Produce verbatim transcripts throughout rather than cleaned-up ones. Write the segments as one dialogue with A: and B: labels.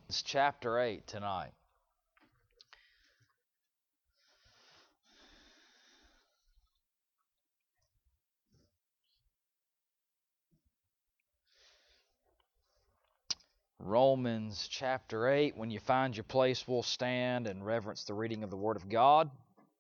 A: It's chapter eight tonight. Romans chapter eight. When you find your place, we'll stand and reverence the reading of the Word of God.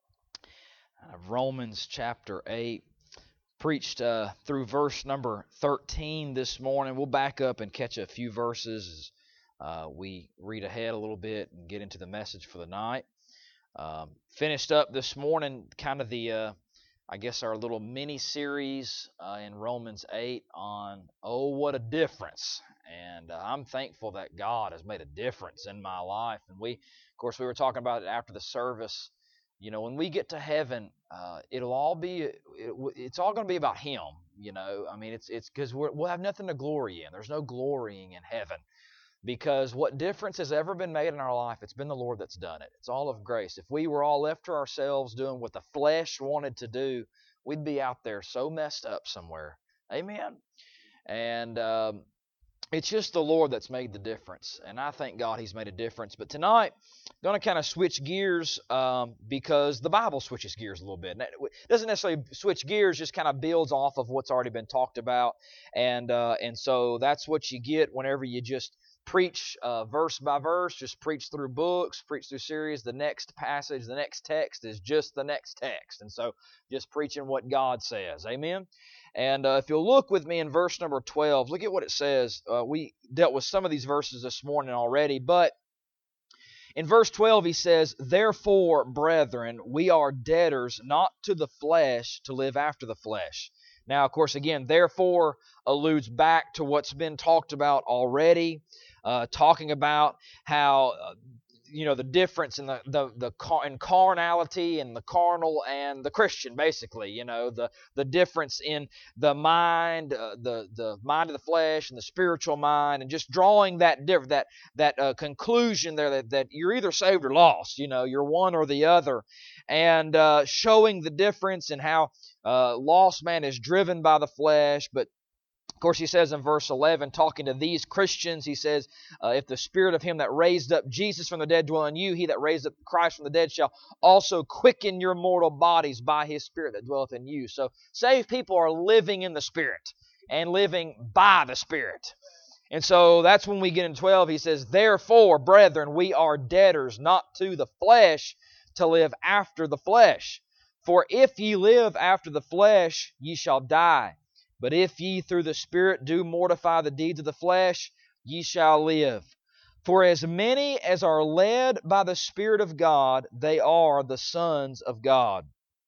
A: Uh, Romans chapter eight. Preached uh, through verse number thirteen this morning. We'll back up and catch a few verses as uh, we read ahead a little bit and get into the message for the night. Um, finished up this morning kind of the, uh, I guess, our little mini-series uh, in Romans eight on, oh, what a difference. And uh, I'm thankful that God has made a difference in my life. And we, of course, we were talking about it after the service. You know, when we get to heaven, uh, it'll all be, it, it's all going to be about Him. You know, I mean, it's it's because we'll have nothing to glory in. There's no glorying in heaven. Because what difference has ever been made in our life, it's been the Lord that's done it. It's all of grace. If we were all left to ourselves doing what the flesh wanted to do, we'd be out there so messed up somewhere. Amen? And um, it's just the Lord that's made the difference. And I thank God He's made a difference. But tonight, I'm going to kind of switch gears um, because the Bible switches gears a little bit. It doesn't necessarily switch gears, just kind of builds off of what's already been talked about. And, uh, and so that's what you get whenever you just preach uh, verse by verse, just preach through books, preach through series. The next passage, the next text is just the next text. And so just preaching what God says. Amen? And uh, if you'll look with me in verse number twelve, look at what it says. Uh, we dealt with some of these verses this morning already, but in verse twelve he says, "Therefore, brethren, we are debtors not to the flesh to live after the flesh." Now, of course, again, therefore alludes back to what's been talked about already. Uh, talking about how, uh, you know, the difference in the, the, the car, in carnality and the carnal and the Christian, basically, you know, the, the difference in the mind, uh, the, the mind of the flesh and the spiritual mind, and just drawing that diff- that, that uh, conclusion there that, that you're either saved or lost, you know, you're one or the other, and uh, showing the difference in how uh, lost man is driven by the flesh, but of course, he says in verse eleven, talking to these Christians, he says, uh, if the spirit of him that raised up Jesus from the dead dwell in you, he that raised up Christ from the dead shall also quicken your mortal bodies by his spirit that dwelleth in you. So saved people are living in the Spirit and living by the Spirit. And so that's when we get in twelve, he says, "Therefore, brethren, we are debtors not to the flesh to live after the flesh. For if ye live after the flesh, ye shall die. But if ye through the Spirit do mortify the deeds of the flesh, ye shall live. For as many as are led by the Spirit of God, they are the sons of God.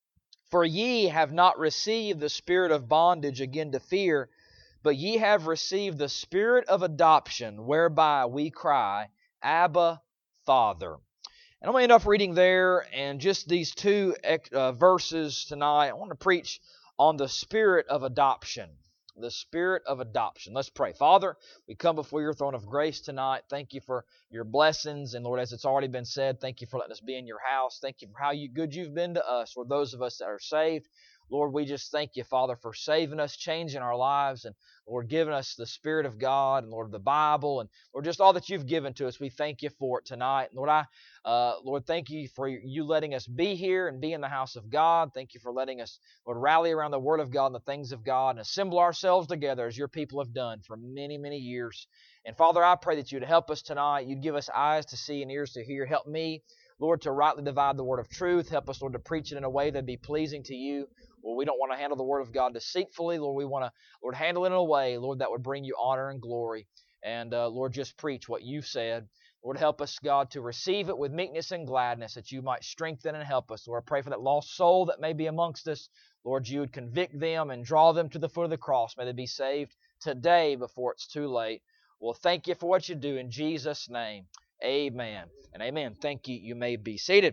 A: For ye have not received the spirit of bondage again to fear, but ye have received the Spirit of adoption, whereby we cry, Abba, Father." And I'm going to end up reading there, and just these two uh, verses tonight, I want to preach on the spirit of adoption. The spirit of adoption. Let's pray. Father, we come before your throne of grace tonight. Thank you for your blessings. And Lord, as it's already been said, thank you for letting us be in your house. Thank you for how you, good you've been to us, or those of us that are saved. Lord, we just thank you, Father, for saving us, changing our lives, and Lord, giving us the Spirit of God, and Lord, the Bible, and Lord, just all that you've given to us. We thank you for it tonight. Lord, I, uh, Lord, thank you for you letting us be here and be in the house of God. Thank you for letting us, Lord, rally around the Word of God and the things of God and assemble ourselves together as your people have done for many, many years. And Father, I pray that you'd help us tonight. You'd give us eyes to see and ears to hear. Help me, Lord, to rightly divide the word of truth. Help us, Lord, to preach it in a way that'd be pleasing to you. Lord, we don't want to handle the word of God deceitfully. Lord, we want to, Lord, handle it in a way, Lord, that would bring you honor and glory. And, uh, Lord, just preach what you've said. Lord, help us, God, to receive it with meekness and gladness, that you might strengthen and help us. Lord, I pray for that lost soul that may be amongst us. Lord, you would convict them and draw them to the foot of the cross. May they be saved today before it's too late. Well, thank you for what you do in Jesus' name. Amen and amen. Thank you. You may be seated.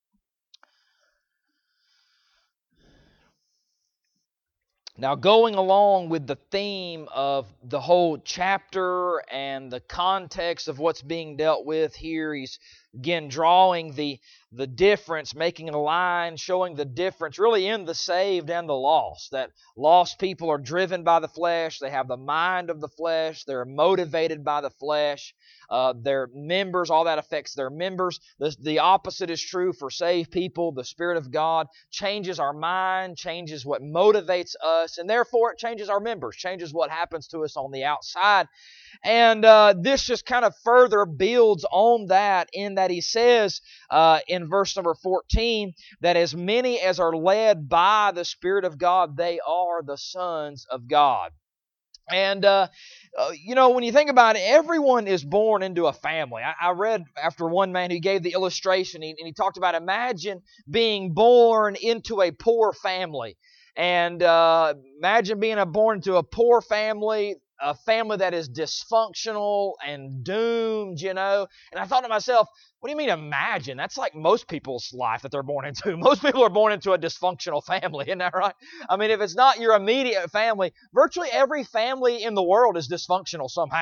A: Now, going along with the theme of the whole chapter and the context of what's being dealt with here, he's again drawing the the difference, making a line showing the difference really in the saved and the lost. That lost people are driven by the flesh, they have the mind of the flesh, they're motivated by the flesh, uh, their members, all that affects their members. The, the opposite is true for saved people. The Spirit of God changes our mind, changes what motivates us, and therefore it changes our members, changes what happens to us on the outside. And uh, this just kind of further builds on that in that he says uh, in verse number fourteen that as many as are led by the Spirit of God, they are the sons of God. And, uh, uh, you know, when you think about it, everyone is born into a family. I, I read after one man who gave the illustration, and he talked about imagine being born into a poor family. And uh, imagine being a, born into a poor family, a family that is dysfunctional and doomed, you know. And I thought to myself, what do you mean imagine? That's like most people's life that they're born into. Most people are born into a dysfunctional family, isn't that right? I mean, if it's not your immediate family, virtually every family in the world is dysfunctional somehow.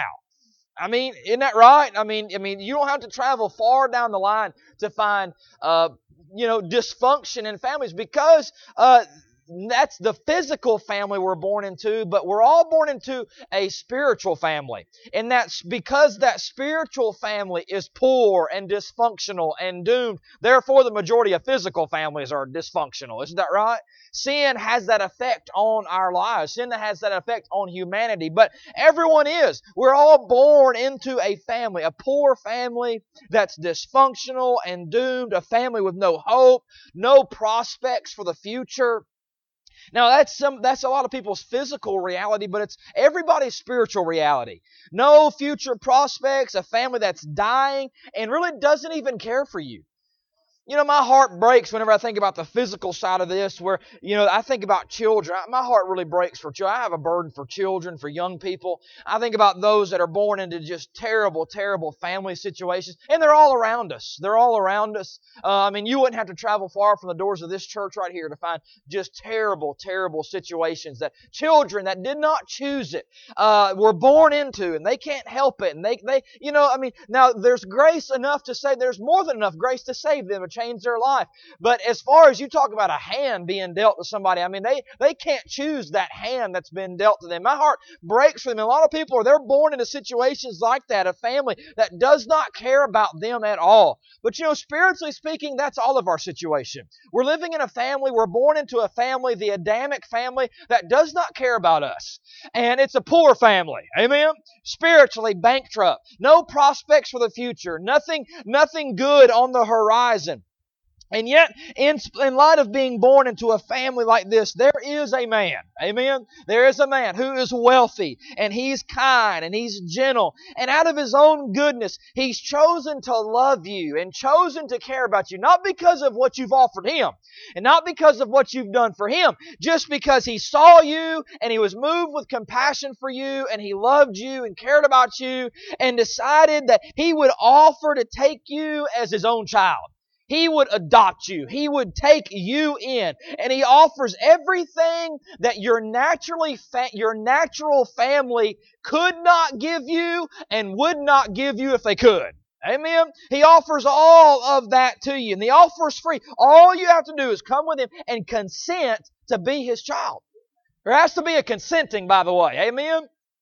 A: I mean, isn't that right? I mean, I mean, you don't have to travel far down the line to find, uh, you know, dysfunction in families because uh, that's the physical family we're born into, but we're all born into a spiritual family. And that's because that spiritual family is poor and dysfunctional and doomed. Therefore, the majority of physical families are dysfunctional. Isn't that right? Sin has that effect on our lives. Sin has that effect on humanity. But everyone is. We're all born into a family, a poor family that's dysfunctional and doomed, a family with no hope, no prospects for the future. Now, that's some that's a lot of people's physical reality, but it's everybody's spiritual reality. No future prospects, a family that's dying and really doesn't even care for you. You know, my heart breaks whenever I think about the physical side of this where, you know, I think about children. My heart really breaks for children. I have a burden for children, for young people. I think about those that are born into just terrible, terrible family situations. And they're all around us. They're all around us. Uh, I mean, you wouldn't have to travel far from the doors of this church right here to find just terrible, terrible situations that children that did not choose it uh, were born into, and they can't help it. And they, they, you know, I mean, now there's grace enough to say, there's more than enough grace to save them, change their life. But as far as you talk about a hand being dealt to somebody, I mean, they, they can't choose that hand that's been dealt to them. My heart breaks for them. A lot of people, are they're born into situations like that, a family that does not care about them at all. But, you know, spiritually speaking, that's all of our situation. We're living in a family, we're born into a family, the Adamic family, that does not care about us. And it's a poor family. Amen? Spiritually bankrupt. No prospects for the future. Nothing, nothing good on the horizon. And yet, in, in light of being born into a family like this, there is a man, amen? There is a man who is wealthy, and he's kind, and he's gentle, and out of his own goodness, he's chosen to love you and chosen to care about you, not because of what you've offered him, and not because of what you've done for him, just because he saw you, and he was moved with compassion for you, and he loved you and cared about you, and decided that he would offer to take you as his own child. He would adopt you. He would take you in. And He offers everything that your naturally fa- your natural family could not give you and would not give you if they could. Amen? He offers all of that to you. And the offer is free. All you have to do is come with Him and consent to be His child. There has to be a consenting, by the way. Amen?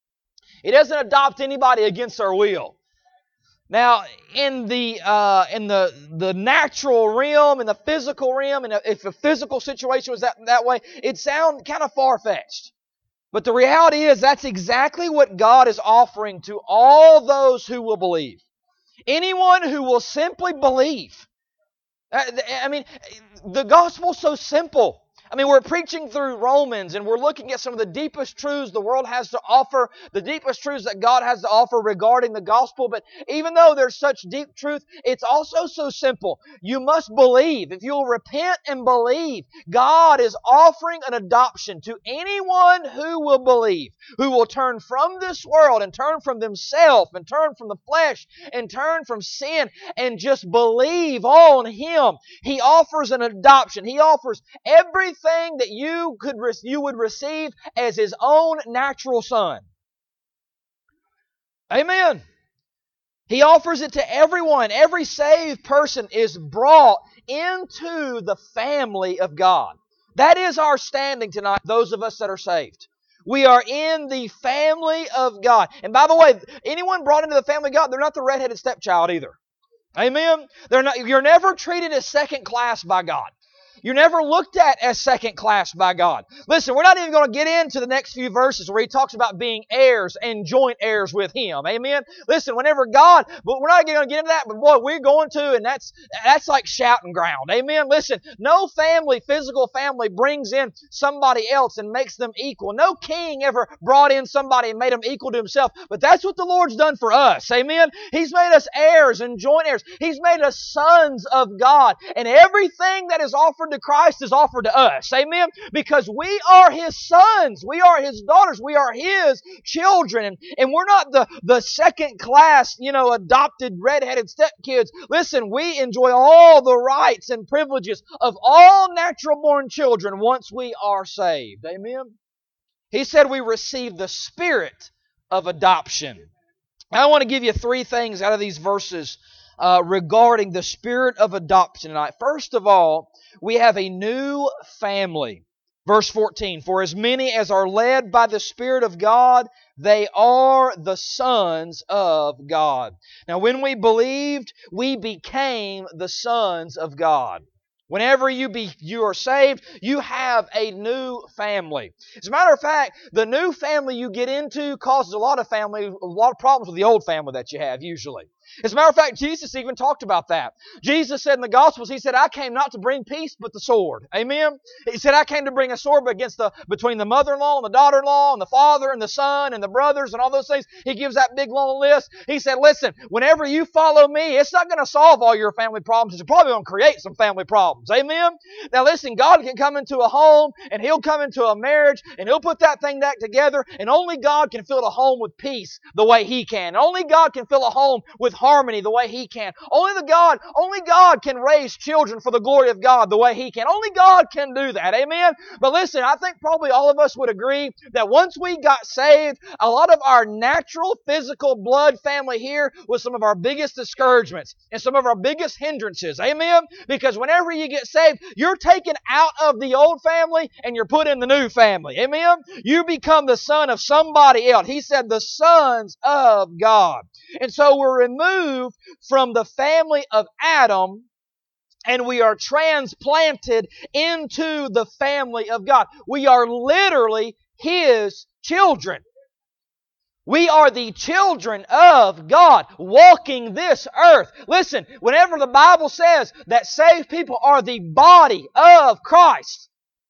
A: He doesn't adopt anybody against their will. Now, in the uh, in the the natural realm, in the physical realm, and if a physical situation was that, that way, it sounds kind of far-fetched. But the reality is that's exactly what God is offering to all those who will believe. Anyone who will simply believe. I mean, the gospel's so simple. I mean, we're preaching through Romans, and we're looking at some of the deepest truths the world has to offer, the deepest truths that God has to offer regarding the gospel. But even though there's such deep truth, it's also so simple. You must believe. If you'll repent and believe, God is offering an adoption to anyone who will believe, who will turn from this world and turn from themselves and turn from the flesh and turn from sin and just believe on Him. He offers an adoption. He offers everything that you could you would receive as His own natural son. Amen. He offers it to everyone. Every saved person is brought into the family of God. That is our standing tonight, those of us that are saved. We are in the family of God. And by the way, anyone brought into the family of God, they're not the redheaded stepchild either. Amen? They're not, you're never treated as second class by God. You're never looked at as second class by God. Listen, we're not even going to get into the next few verses where He talks about being heirs and joint heirs with Him. Amen? Listen, whenever God, but we're not going to get into that, but boy, we're going to, and that's that's like shouting ground. Amen? Listen, no family, physical family, brings in somebody else and makes them equal. No king ever brought in somebody and made them equal to himself, but that's what the Lord's done for us. Amen? He's made us heirs and joint heirs. He's made us sons of God, and everything that is offered to Christ is offered to us. Amen? Because we are His sons. We are His daughters. We are His children. And, and we're not the, the second class, you know, adopted redheaded stepkids. Listen, we enjoy all the rights and privileges of all natural born children once we are saved. Amen? He said we receive the spirit of adoption. I want to give you three things out of these verses uh, regarding the spirit of adoption tonight. First of all, we have a new family. Verse fourteen, for as many as are led by the Spirit of God, they are the sons of God. Now, when we believed, we became the sons of God. Whenever you be you are saved, you have a new family. As a matter of fact, the new family you get into causes a lot of family, a lot of problems with the old family that you have usually. As a matter of fact, Jesus even talked about that. Jesus said in the Gospels, He said, I came not to bring peace, but the sword. Amen? He said, I came to bring a sword against the, between the mother-in-law and the daughter-in-law and the father and the son and the brothers and all those things. He gives that big long list. He said, listen, whenever you follow me, it's not going to solve all your family problems. It's probably going to create some family problems. Amen? Now listen, God can come into a home and He'll come into a marriage and He'll put that thing back together, and only God can fill a home with peace the way He can. Only God can fill a home with harmony the way He can. Only the God, only God can raise children for the glory of God the way He can. Only God can do that. Amen? But listen, I think probably all of us would agree that once we got saved, a lot of our natural, physical blood family here was some of our biggest discouragements and some of our biggest hindrances. Amen? Because whenever you get saved, you're taken out of the old family and you're put in the new family. Amen? You become the son of somebody else. He said the sons of God. And so we're removed from the family of Adam and we are transplanted into the family of God. We are literally His children. We are the children of God walking this earth. Listen, whenever the Bible says that saved people are the body of Christ,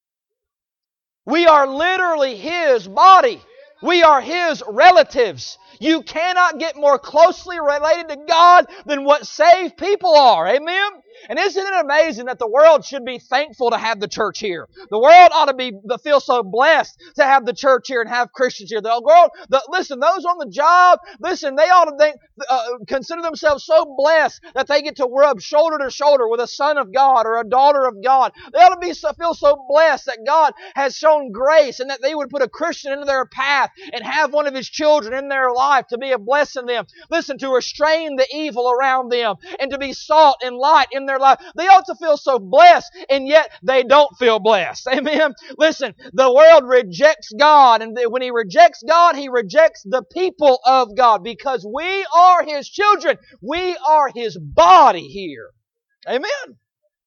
A: we are literally His body. We are His relatives. You cannot get more closely related to God than what saved people are. Amen? And isn't it amazing that the world should be thankful to have the church here? The world ought to be feel so blessed to have the church here and have Christians here. The world, the, listen, those on the job, listen, they ought to think, uh, consider themselves so blessed that they get to rub shoulder to shoulder with a son of God or a daughter of God. They ought to be so, feel so blessed that God has shown grace and that they would put a Christian into their path and have one of His children in their life to be a blessing to them. Listen, to restrain the evil around them and to be salt and light in their life. They ought to feel so blessed, and yet they don't feel blessed. Amen? Listen, the world rejects God, and when He rejects God, He rejects the people of God because we are His children. We are His body here. Amen?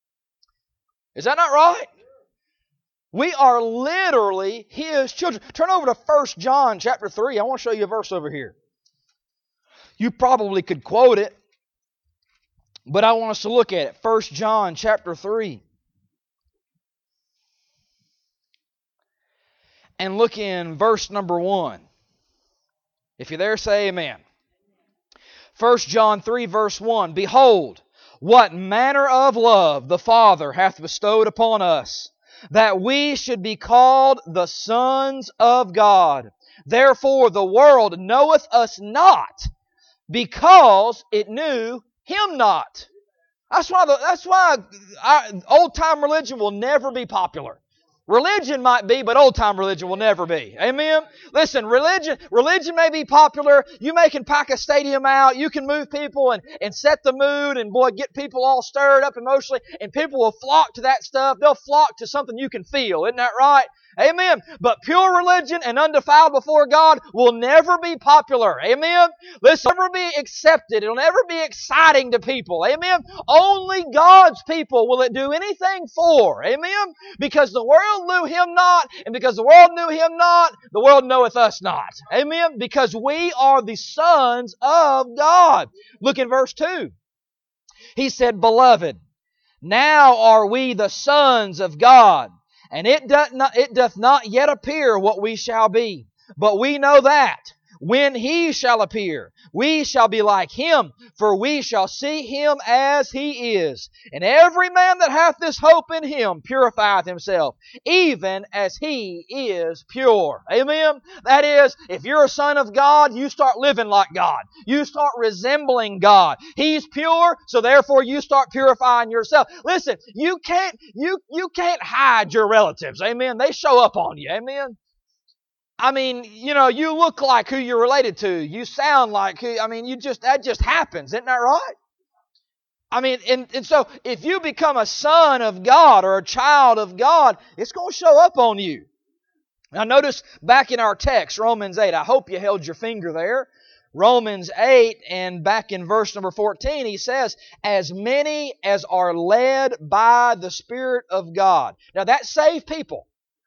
A: Is that not right? We are literally His children. Turn over to First John chapter three. I want to show you a verse over here. You probably could quote it, but I want us to look at it. First John chapter three. And look in verse number one. If you're there, say amen. First John three verse one. Behold, what manner of love the Father hath bestowed upon us, that we should be called the sons of God. Therefore the world knoweth us not, because it knew Him not. That's why the, that's why old time religion will never be popular. Religion might be, but old-time religion will never be. Amen? Listen, religion religion may be popular. You may can pack a stadium out. You can move people and, and set the mood and, boy, get people all stirred up emotionally. And people will flock to that stuff. They'll flock to something you can feel. Isn't that right? Amen. But pure religion and undefiled before God will never be popular. Amen. Listen, it'll never be accepted. It'll never be exciting to people. Amen. Only God's people will it do anything for. Amen. Because the world knew Him not, and because the world knew Him not, the world knoweth us not. Amen. Because we are the sons of God. Look in verse two. He said, Beloved, now are we the sons of God. And it doth not, it doth not yet appear what we shall be. But we know that when He shall appear, we shall be like Him, for we shall see Him as He is. And every man that hath this hope in Him purifieth himself, even as He is pure. Amen? That is, if you're a son of God, you start living like God. You start resembling God. He's pure, so therefore you start purifying yourself. Listen, you can't, you, you can't hide your relatives. Amen? They show up on you. Amen? I mean, you know, you look like who you're related to. You sound like who, I mean, you just, that just happens. Isn't that right? I mean, and, and so if you become a son of God or a child of God, it's going to show up on you. Now notice back in our text, Romans eight, I hope you held your finger there. Romans eight, and back in verse number fourteen, he says, as many as are led by the Spirit of God. Now that's saved people.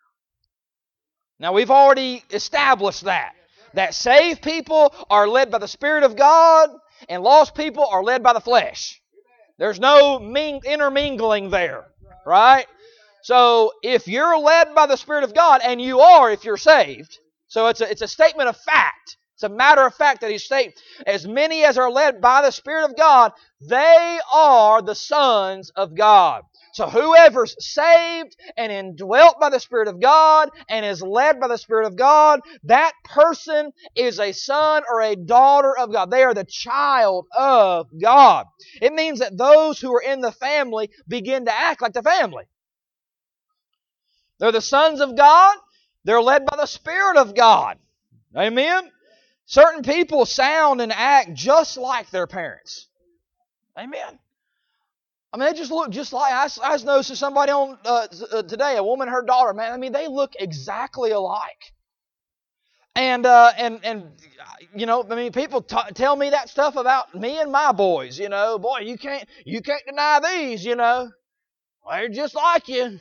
A: Now, we've already established that. That saved people are led by the Spirit of God, and lost people are led by the flesh. There's no ming- intermingling there, right? So, if you're led by the Spirit of God, and you are if you're saved, so it's a, it's a statement of fact. It's a matter of fact that he's saying, as many as are led by the Spirit of God, they are the sons of God. So whoever's saved and indwelt by the Spirit of God and is led by the Spirit of God, that person is a son or a daughter of God. They are the child of God. It means that those who are in the family begin to act like the family. They're the sons of God. They're led by the Spirit of God. Amen? Certain people sound and act just like their parents. Amen. I mean, they just look just like, I, I just noticed somebody on uh, today, a woman, her daughter, man, I mean, they look exactly alike. And, uh, and, and you know, I mean, people t- tell me that stuff about me and my boys, you know. Boy, you can't, you can't deny these, you know. Well, they're just like you.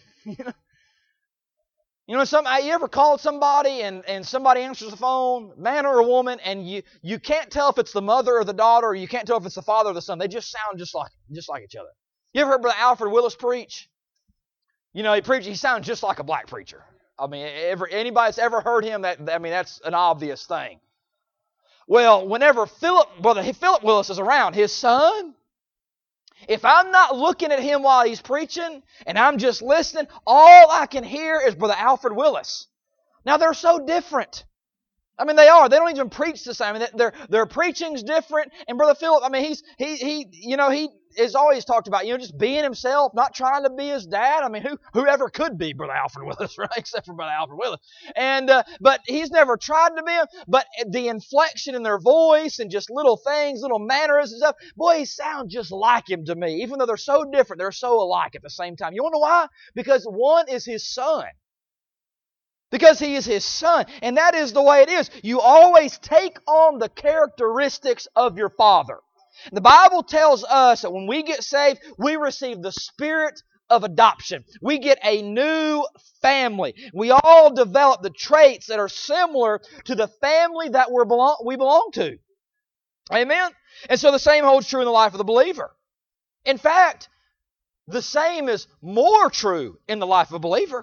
A: You know, some, you ever called somebody and, and somebody answers the phone, man or a woman, and you, you can't tell if it's the mother or the daughter, or you can't tell if it's the father or the son. They just sound just like, just like each other. You ever heard Brother Alfred Willis preach? You know, he preach. He sounds just like a black preacher. I mean, ever, anybody that's ever heard him, that I mean, that's an obvious thing. Well, whenever Philip, Brother Philip Willis is around, his son, if I'm not looking at him while he's preaching and I'm just listening, all I can hear is Brother Alfred Willis. Now, they're so different. I mean, they are. They don't even preach the same. I mean, their their preaching's different. And Brother Philip, I mean, he's he he you know he is always talked about, you know, just being himself, not trying to be his dad. I mean, who whoever could be Brother Alfred Willis, right? Except for Brother Alfred Willis. And uh, but he's never tried to be him. But the inflection in their voice and just little things, little mannerisms and stuff, boy, he sounds just like him to me. Even though they're so different, they're so alike at the same time. You want to know why? Because one is his son. Because he is his son. And that is the way it is. You always take on the characteristics of your father. The Bible tells us that when we get saved, we receive the spirit of adoption. We get a new family. We all develop the traits that are similar to the family that we're belong, we belong to. Amen? And so the same holds true in the life of the believer. In fact, the same is more true in the life of a believer.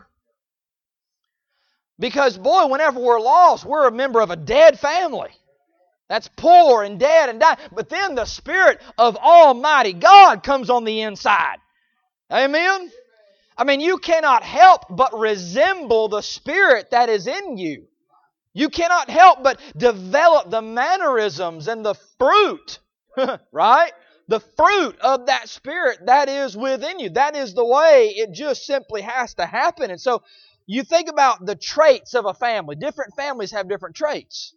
A: Because, boy, whenever we're lost, we're a member of a dead family. That's poor and dead and dying. But then the Spirit of Almighty God comes on the inside. Amen? I mean, you cannot help but resemble the Spirit that is in you. You cannot help but develop the mannerisms and the fruit, right? The fruit of that Spirit that is within you. That is the way it just simply has to happen. And so, you think about the traits of a family. Different families have different traits.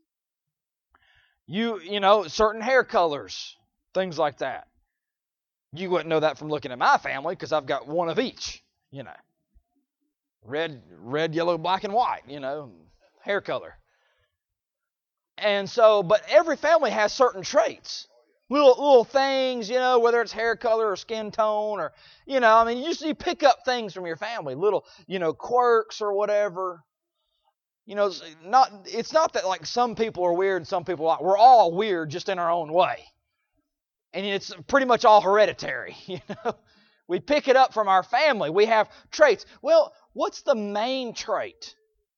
A: You, you know, certain hair colors, things like that. You wouldn't know that from looking at my family because I've got one of each, you know. Red, red, yellow, black, and white, you know, hair color. And so, but every family has certain traits. Little little things, you know, whether it's hair color or skin tone or, you know, I mean, you, you pick up things from your family, little, you know, quirks or whatever. You know, it's not, it's not that like some people are weird and some people are not. We're all weird just in our own way. And it's pretty much all hereditary, you know. We pick it up from our family. We have traits. Well, what's the main trait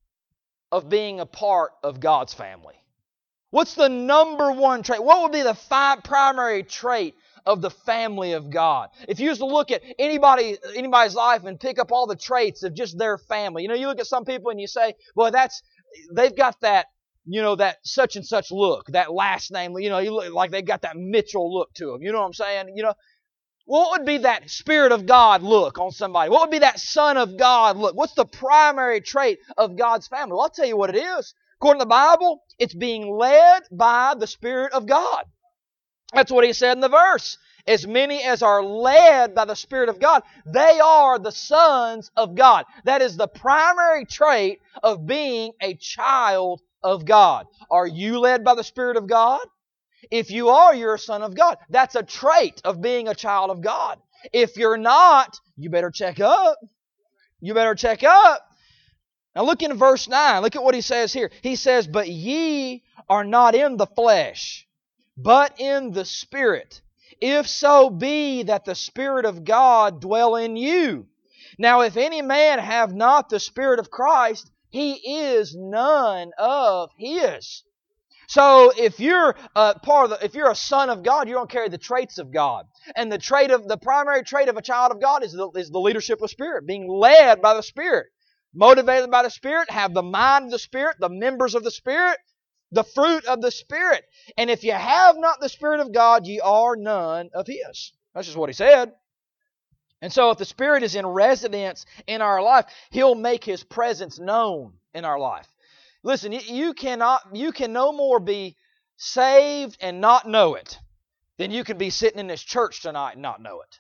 A: of being a part of God's family? What's the number one trait? What would be the five primary trait of the family of God? If you used to look at anybody, anybody's life and pick up all the traits of just their family. You know, you look at some people and you say, well, that's, they've got that, you know, that such and such look, that last name, you know, you look like they've got that Mitchell look to them. You know what I'm saying? You know, what would be that Spirit of God look on somebody? What would be that Son of God look? What's the primary trait of God's family? Well, I'll tell you what it is. According to the Bible, it's being led by the Spirit of God. That's what he said in the verse. As many as are led by the Spirit of God, they are the sons of God. That is the primary trait of being a child of God. Are you led by the Spirit of God? If you are, you're a son of God. That's a trait of being a child of God. If you're not, you better check up. You better check up. Now look in verse nine. Look at what he says here. He says, but ye are not in the flesh, but in the Spirit. If so be that the Spirit of God dwell in you. Now if any man have not the Spirit of Christ, he is none of his. So if you're a part of the, if you're a son of God, you don't carry the traits of God. And the trait of the primary trait of a child of God is the, is the leadership of Spirit, being led by the Spirit. Motivated by the Spirit, have the mind of the Spirit, the members of the Spirit, the fruit of the Spirit. And if you have not the Spirit of God, ye are none of His. That's just what he said. And so if the Spirit is in residence in our life, He'll make His presence known in our life. Listen, you cannot, you can no more be saved and not know it than you can be sitting in this church tonight and not know it.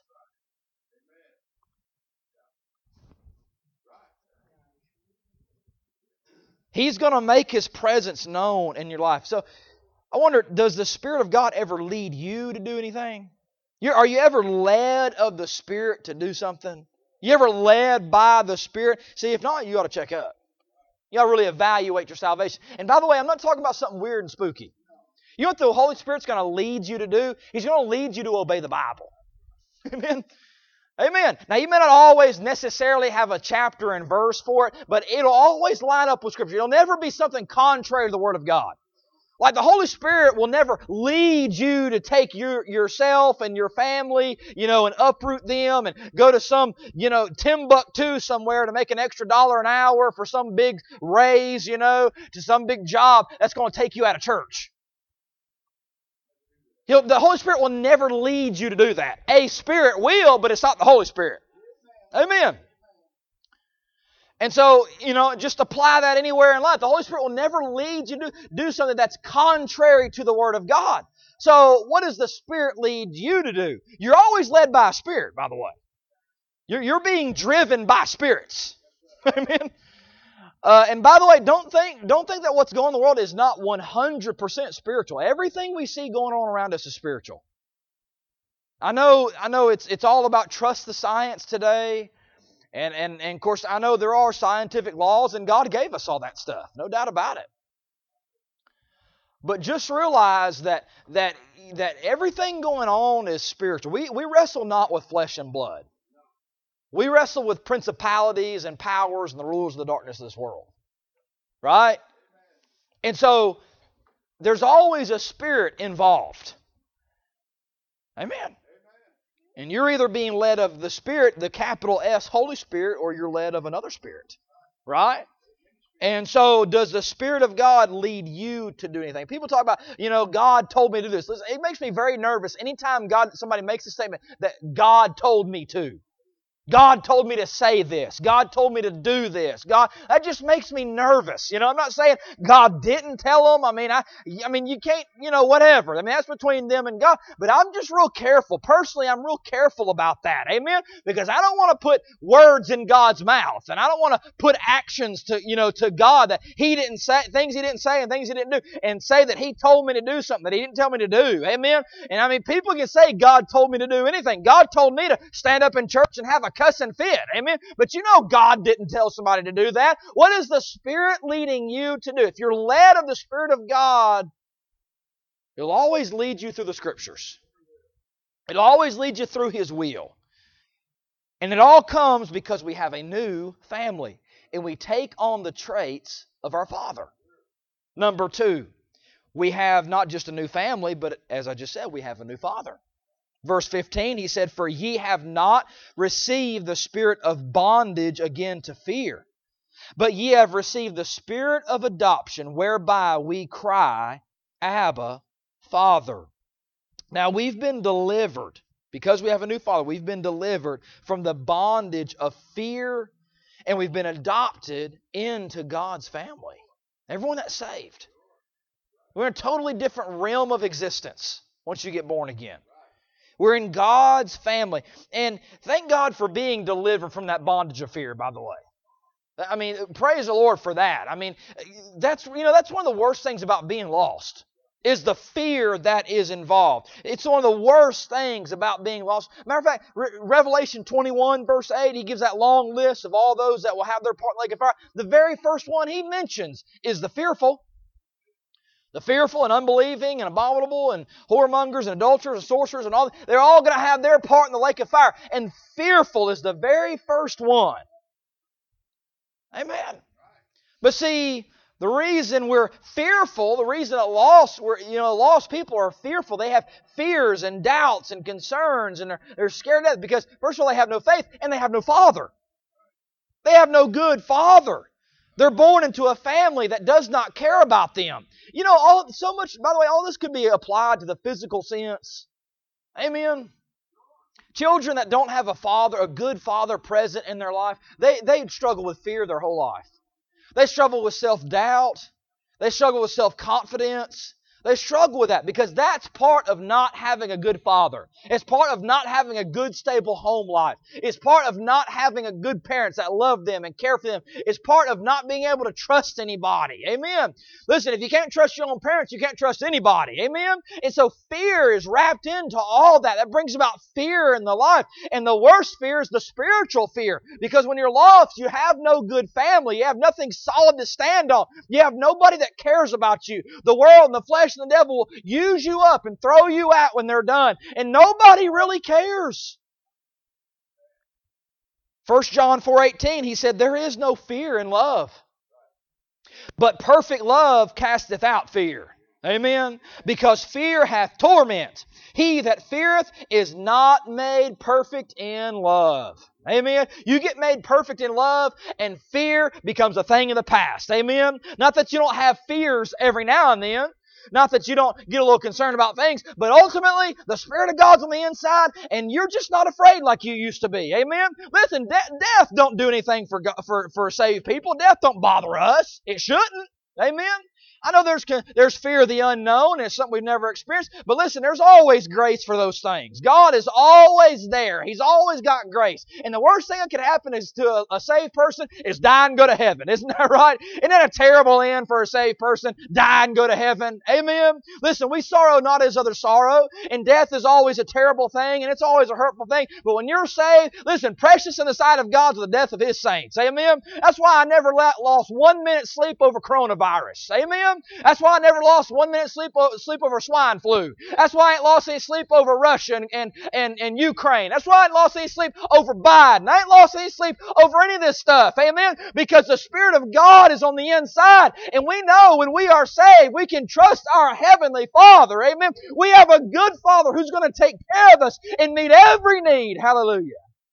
A: He's going to make His presence known in your life. So I wonder, does the Spirit of God ever lead you to do anything? You're, are you ever led of the Spirit to do something? You ever led by the Spirit? See, if not, you ought to check up. You ought to really evaluate your salvation. And by the way, I'm not talking about something weird and spooky. You know what the Holy Spirit's going to lead you to do? He's going to lead you to obey the Bible. Amen? Amen. Now, you may not always necessarily have a chapter and verse for it, but it'll always line up with Scripture. It'll never be something contrary to the Word of God. Like the Holy Spirit will never lead you to take your yourself and your family, you know, and uproot them and go to some, you know, Timbuktu somewhere to make an extra dollar an hour for some big raise, you know, to some big job that's going to take you out of church. He'll, the Holy Spirit will never lead you to do that. A Spirit will, but it's not the Holy Spirit. Amen. And so, you know, just apply that anywhere in life. The Holy Spirit will never lead you to do something that's contrary to the Word of God. So, what does the Spirit lead you to do? You're always led by a Spirit, by the way. You're, you're being driven by spirits. Amen. Uh, and by the way, don't think don't think that what's going on in the world is not one hundred percent spiritual. Everything we see going on around us is spiritual. I know, I know it's it's all about trust the science today. And, and, and of course, I know there are scientific laws, and God gave us all that stuff. No doubt about it. But just realize that that that everything going on is spiritual. We, we wrestle not with flesh and blood. We wrestle with principalities and powers and the rulers of the darkness of this world. Right? And so, there's always a spirit involved. Amen. And you're either being led of the Spirit, the capital S, Holy Spirit, or you're led of another spirit. Right? And so, does the Spirit of God lead you to do anything? People talk about, you know, God told me to do this. Listen, it makes me very nervous anytime God somebody makes a statement that God told me to. God told me to say this. God told me to do this. God, that just makes me nervous. You know, I'm not saying God didn't tell them. I mean, I, I mean, you can't, you know, whatever. I mean, that's between them and God. But I'm just real careful. Personally, I'm real careful about that. Amen? Because I don't want to put words in God's mouth. And I don't want to put actions to, you know, to God that He didn't say, things He didn't say and things He didn't do. And say that He told me to do something that He didn't tell me to do. Amen? And I mean, people can say God told me to do anything. God told me to stand up in church and have a cussing fit. Amen? But you know God didn't tell somebody to do that. What is the Spirit leading you to do? If you're led of the Spirit of God, He'll always lead you through the Scriptures. It'll always lead you through His will. And it all comes because we have a new family. And we take on the traits of our Father. Number two, we have not just a new family, but as I just said, we have a new Father. Verse fifteen, he said, "For ye have not received the spirit of bondage again to fear, but ye have received the spirit of adoption, whereby we cry, Abba, Father." Now we've been delivered, because we have a new Father, we've been delivered from the bondage of fear, and we've been adopted into God's family. Everyone that's saved. We're in a totally different realm of existence once you get born again. We're in God's family. And thank God for being delivered from that bondage of fear, by the way. I mean, praise the Lord for that. I mean, that's, you know, that's one of the worst things about being lost, is the fear that is involved. It's one of the worst things about being lost. Matter of fact, Re- Revelation twenty-one, verse eight, he gives that long list of all those that will have their part in the lake of fire. The very first one he mentions is the fearful. The fearful and unbelieving and abominable and whoremongers and adulterers and sorcerers and all, they're all going to have their part in the lake of fire. And fearful is the very first one. Amen. But see, the reason we're fearful, the reason that lost, we're, you know, lost people are fearful. They have fears and doubts and concerns, and they're, they're scared to death because, first of all, they have no faith and they have no father. They have no good father. They're born into a family that does not care about them. You know, all so much, by the way, all this could be applied to the physical sense. Amen. Children that don't have a father, a good father present in their life, they, they struggle with fear their whole life. They struggle with self-doubt. They struggle with self-confidence. They struggle with that because that's part of not having a good father. It's part of not having a good, stable home life. It's part of not having a good parents that love them and care for them. It's part of not being able to trust anybody. Amen. Listen, if you can't trust your own parents, you can't trust anybody. Amen. And so fear is wrapped into all that. That brings about fear in the life. And the worst fear is the spiritual fear. Because when you're lost, you have no good family. You have nothing solid to stand on. You have nobody that cares about you. The world and the flesh and the devil will use you up and throw you out when they're done. And nobody really cares. First John four eighteen, he said, "There is no fear in love, but perfect love casteth out fear." Amen? Because fear hath torment. He that feareth is not made perfect in love. Amen? You get made perfect in love, and fear becomes a thing of the past. Amen? Not that you don't have fears every now and then. Not that you don't get a little concerned about things, but ultimately, the Spirit of God's on the inside, and you're just not afraid like you used to be. Amen? Listen, de- death don't do anything for, for, for saved people. Death don't bother us. It shouldn't. Amen? I know there's there's fear of the unknown, and it's something we've never experienced, but listen, there's always grace for those things. God is always there. He's always got grace. And the worst thing that could happen is to a, a saved person is die and go to heaven. Isn't that right? Isn't that a terrible end for a saved person? Die and go to heaven. Amen? Listen, we sorrow not as other sorrow, and death is always a terrible thing, and it's always a hurtful thing, but when you're saved, listen, precious in the sight of God is the death of His saints. Amen? That's why I never let, lost one minute sleep over coronavirus. Amen? That's why I never lost one minute sleep, sleep over swine flu. That's why I ain't lost any sleep over Russia and, and, and, and Ukraine. That's why I ain't lost any sleep over Biden. I ain't lost any sleep over any of this stuff. Amen? Because the Spirit of God is on the inside. And we know when we are saved, we can trust our Heavenly Father. Amen? We have a good Father who's going to take care of us and meet every need. Hallelujah.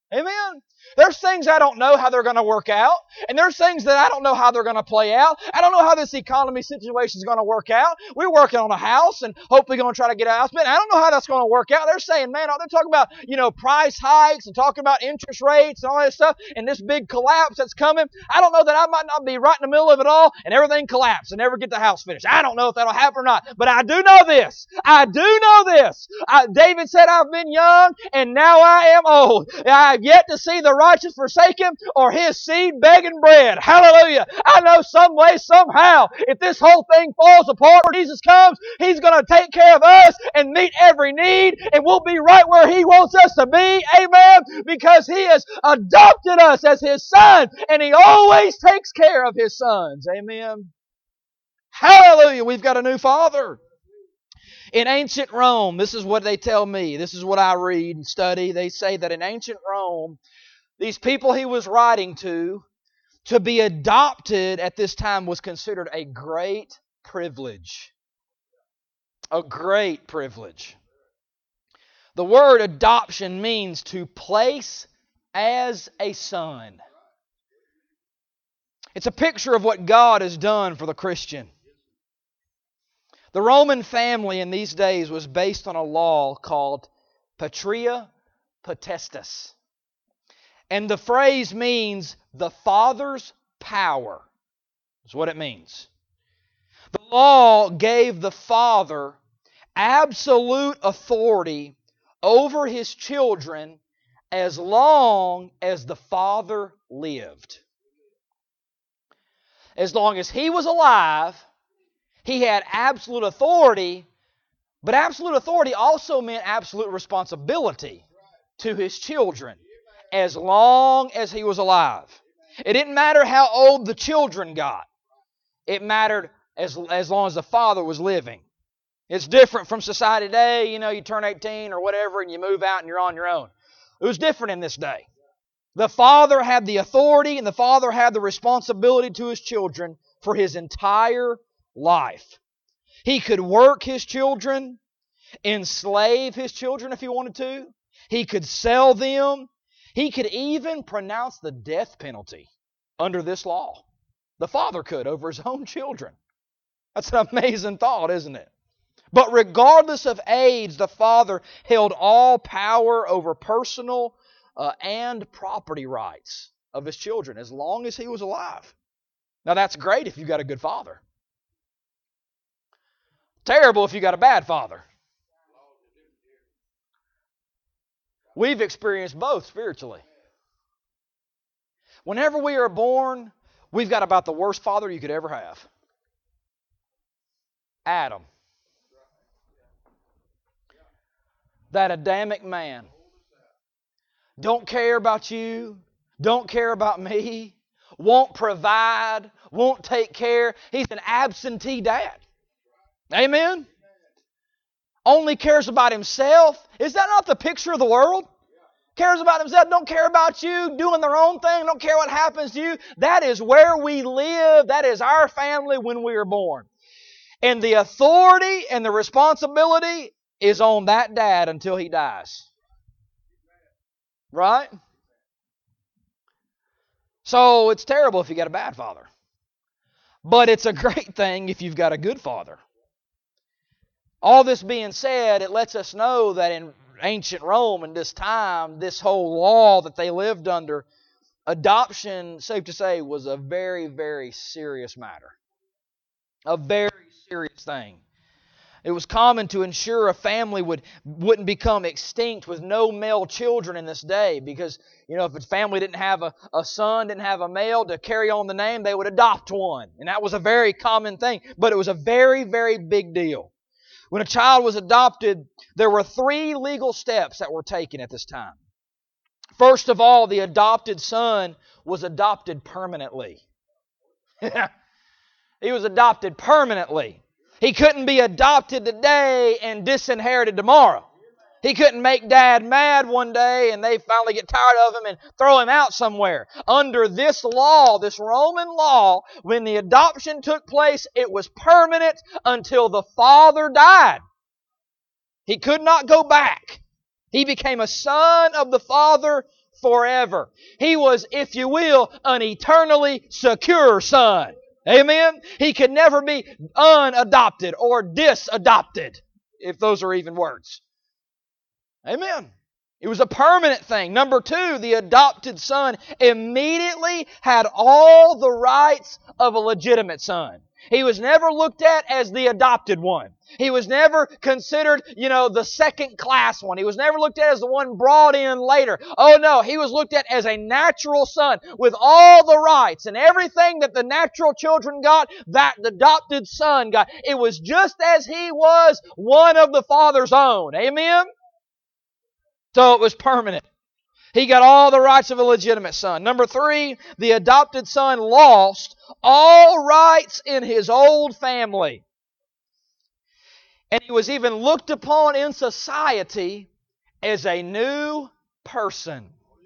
A: Amen? There's things I don't know how they're going to work out. And there's things that I don't know how they're going to play out. I don't know how this economy situation is going to work out. We're working on a house and hopefully going to try to get a house. But I don't know how that's going to work out. They're saying, man, they're talking about, you know, price hikes and talking about interest rates and all that stuff and this big collapse that's coming. I don't know that I might not be right in the middle of it all and everything collapse and never get the house finished. I don't know if that'll happen or not. But I do know this. I do know this. I, David said, I've been young and now I am old. I have yet to see the righteous forsaken or his seed begging bread. Hallelujah. I know some way, somehow, if this whole thing falls apart when Jesus comes, He's going to take care of us and meet every need, and we'll be right where He wants us to be. Amen. Because He has adopted us as His son, and He always takes care of His sons. Amen. Hallelujah. We've got a new Father. In ancient Rome, this is what they tell me. This is what I read and study. They say that in ancient Rome, these people he was writing to, to be adopted at this time was considered a great privilege. A great privilege. The word adoption means to place as a son. It's a picture of what God has done for the Christian. The Roman family in these days was based on a law called patria potestas. And the phrase means the father's power. That's what it means. The law gave the father absolute authority over his children as long as the father lived. As long as he was alive, he had absolute authority, but absolute authority also meant absolute responsibility to his children as long as he was alive. It didn't matter how old the children got. It mattered as, as long as the father was living. It's different from society today. You know, you turn eighteen or whatever and you move out and you're on your own. It was different in this day. The father had the authority and the father had the responsibility to his children for his entire life. He could work his children, enslave his children if he wanted to. He could sell them. He could even pronounce the death penalty under this law. The father could over his own children. That's an amazing thought, isn't it? But regardless of age, the father held all power over personal uh, and property rights of his children as long as he was alive. Now that's great if you got a good father. Terrible if you got a bad father. We've experienced both spiritually. Whenever we are born, we've got about the worst father you could ever have. Adam. That Adamic man. Don't care about you. Don't care about me. Won't provide. Won't take care. He's an absentee dad. Amen? Only cares about himself. Is that not the picture of the world? Cares about himself, don't care about you, doing their own thing, don't care what happens to you. That is where we live. That is our family when we are born. And the authority and the responsibility is on that dad until he dies. Right? So it's terrible if you got a bad father. But it's a great thing if you've got a good father. All this being said, it lets us know that in ancient Rome in this time, this whole law that they lived under, adoption, safe to say, was a very, very serious matter. A very serious thing. It was common to ensure a family would, wouldn't become extinct with no male children in this day because, you know, if a family didn't have a, a son, didn't have a male to carry on the name, they would adopt one. And that was a very common thing. But it was a very, very big deal. When a child was adopted, there were three legal steps that were taken at this time. First of all, the adopted son was adopted permanently. He was adopted permanently. He couldn't be adopted today and disinherited tomorrow. He couldn't make dad mad one day and they finally get tired of him and throw him out somewhere. Under this law, this Roman law, when the adoption took place, it was permanent until the father died. He could not go back. He became a son of the father forever. He was, if you will, an eternally secure son. Amen? He could never be unadopted or disadopted, if those are even words. Amen. It was a permanent thing. Number two, the adopted son immediately had all the rights of a legitimate son. He was never looked at as the adopted one. He was never considered, you know, the second class one. He was never looked at as the one brought in later. Oh no, he was looked at as a natural son with all the rights and everything that the natural children got, that the adopted son got. It was just as he was one of the Father's own. Amen? So it was permanent. He got all the rights of a legitimate son. Number three, the adopted son lost all rights in his old family. And he was even looked upon in society as a new person.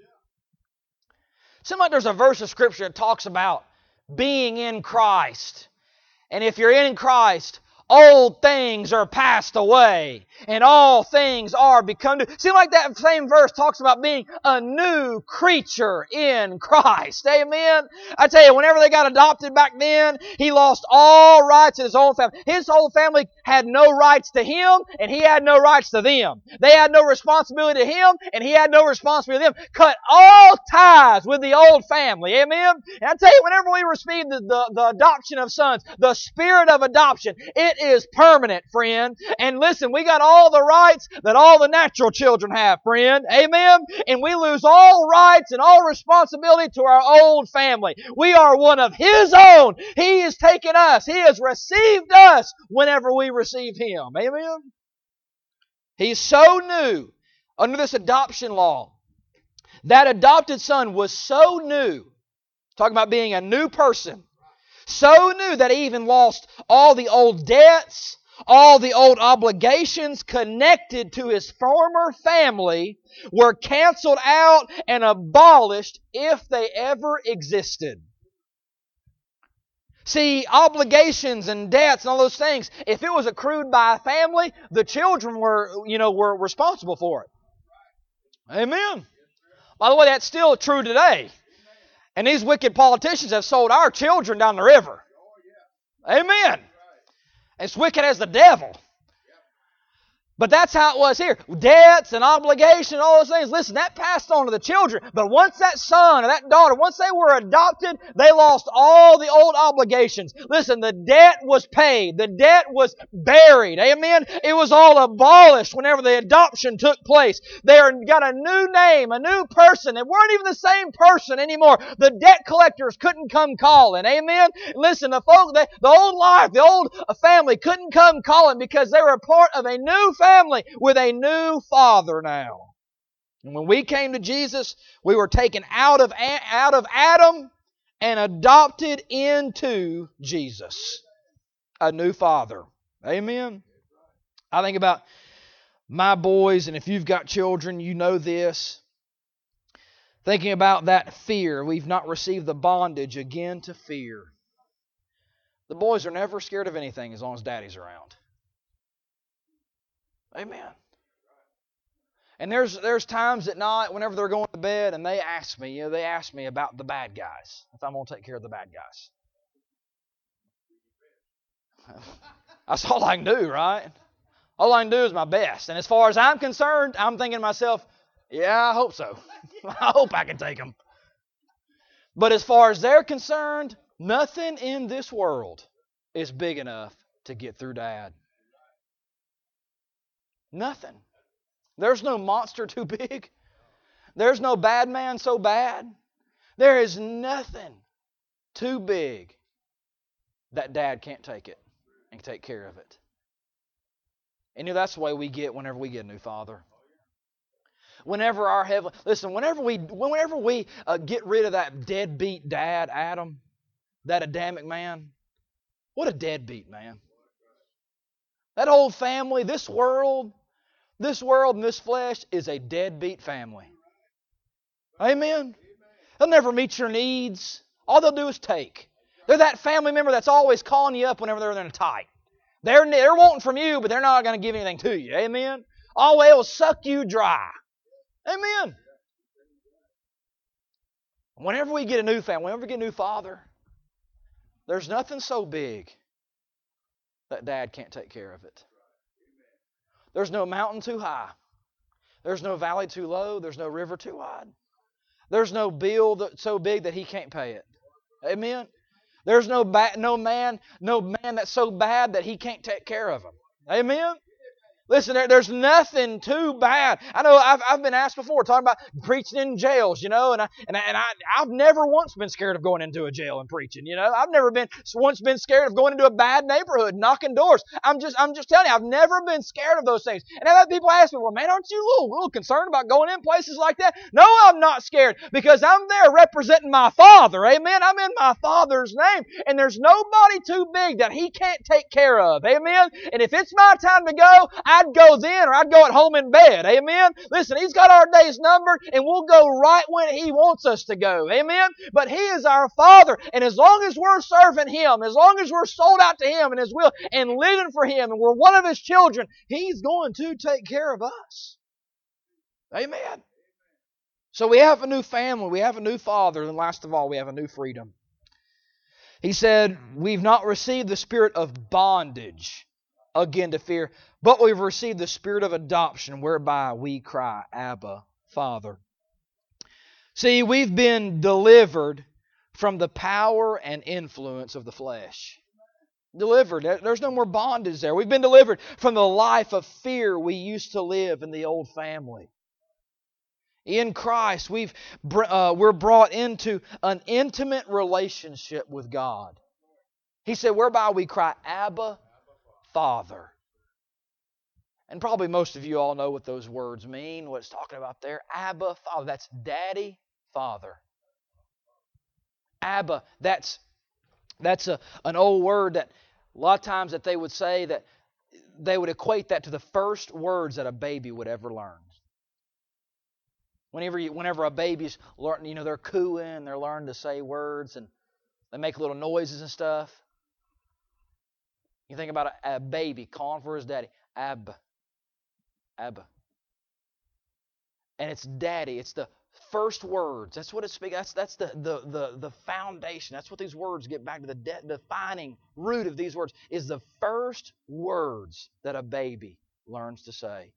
A: Seems like there's a verse of Scripture that talks about being in Christ. And if you're in Christ, old things are passed away, and all things are become new. Seems like that same verse talks about being a new creature in Christ. Amen? I tell you, whenever they got adopted back then, he lost all rights in his own family. His whole family had no rights to him, and he had no rights to them. They had no responsibility to him, and he had no responsibility to them. Cut all ties with the old family. Amen? And I tell you, whenever we receive the, the, the adoption of sons, the spirit of adoption, it is permanent, friend. And listen, we got all the rights that all the natural children have, friend. Amen? And we lose all rights and all responsibility to our old family. We are one of His own. He has taken us. He has received us whenever we receive Him. Amen? He's so new under this adoption law. That adopted son was so new. Talking about being a new person. So new that he even lost all the old debts, all the old obligations connected to his former family were canceled out and abolished if they ever existed. See, obligations and debts and all those things, if it was accrued by a family, the children were, you know, were responsible for it. Amen. By the way, that's still true today. And these wicked politicians have sold our children down the river. Amen. It's wicked as the devil. But that's how it was here. Debts and obligations, all those things. Listen, that passed on to the children. But once that son or that daughter, once they were adopted, they lost all the old obligations. Listen, the debt was paid. The debt was buried. Amen? It was all abolished whenever the adoption took place. They are, got a new name, a new person. They weren't even the same person anymore. The debt collectors couldn't come calling. Amen? Listen, the folk, the, the old life, the old family couldn't come calling because they were a part of a new family. Family with a new father now. And when we came to Jesus, we were taken out of, out of Adam and adopted into Jesus. A new father. Amen? I think about my boys, and if you've got children, you know this. Thinking about that fear. We've not received the bondage again to fear. The boys are never scared of anything as long as Daddy's around. Amen. And there's there's times at night whenever they're going to bed and they ask me, you know, they ask me about the bad guys, if I'm going to take care of the bad guys. That's all I can do, right? All I can do is my best. And as far as I'm concerned, I'm thinking to myself, yeah, I hope so. I hope I can take them. But as far as they're concerned, nothing in this world is big enough to get through Dad. Nothing. There's no monster too big. There's no bad man so bad. There is nothing too big that Dad can't take it and take care of it. And you know, that's the way we get whenever we get a new father. Whenever our heavenly, listen, whenever we, whenever we uh, get rid of that deadbeat dad, Adam, that Adamic man, what a deadbeat man. That whole family, this world, this world and this flesh is a deadbeat family. Amen? They'll never meet your needs. All they'll do is take. They're that family member that's always calling you up whenever they're in a tight. They're, they're wanting from you, but they're not going to give anything to you. Amen? Always will suck you dry. Amen? Whenever we get a new family, whenever we get a new father, there's nothing so big that Dad can't take care of it. There's no mountain too high. There's no valley too low. There's no river too wide. There's no bill that, so big that He can't pay it. Amen? There's no ba- no man, no man that's so bad that He can't take care of him. Amen? Listen, there, there's nothing too bad. I know I've, I've been asked before, talking about preaching in jails, you know, and I and I, and I I've never once been scared of going into a jail and preaching, you know. I've never been once been scared of going into a bad neighborhood, knocking doors. I'm just I'm just telling you, I've never been scared of those things. And I've had people ask me, well, man, aren't you a little, little concerned about going in places like that? No, I'm not scared because I'm there representing my Father. Amen. I'm in my Father's name, and there's nobody too big that He can't take care of. Amen. And if it's my time to go, I'd go then, or I'd go at home in bed. Amen. Listen, He's got our days numbered, and we'll go right when He wants us to go. Amen. But He is our Father, and as long as we're serving Him, as long as we're sold out to Him and His will, and living for Him, and we're one of His children, He's going to take care of us. Amen. So we have a new family, we have a new Father, and last of all, we have a new freedom. He said, we've not received the spirit of bondage again to fear, but we've received the spirit of adoption, whereby we cry, Abba, Father. See, we've been delivered from the power and influence of the flesh. Delivered. There's no more bondage there. We've been delivered from the life of fear we used to live in the old family. In Christ, we've uh, we're brought into an intimate relationship with God. He said, whereby we cry, Abba, Father. And probably most of you all know what those words mean, what it's talking about there. Abba, Father. That's Daddy, Father. Abba, that's that's a, an old word that a lot of times that they would say that they would equate that to the first words that a baby would ever learn. Whenever you, whenever a baby's learning, you know, they're cooing, they're learning to say words, and they make little noises and stuff. You think about a, a baby calling for his daddy, Abba, Abba. And it's daddy. It's the first words. That's what it's speaking. That's that's the the the the foundation. That's what these words get back to. The de- defining root of these words is the first words that a baby learns to say.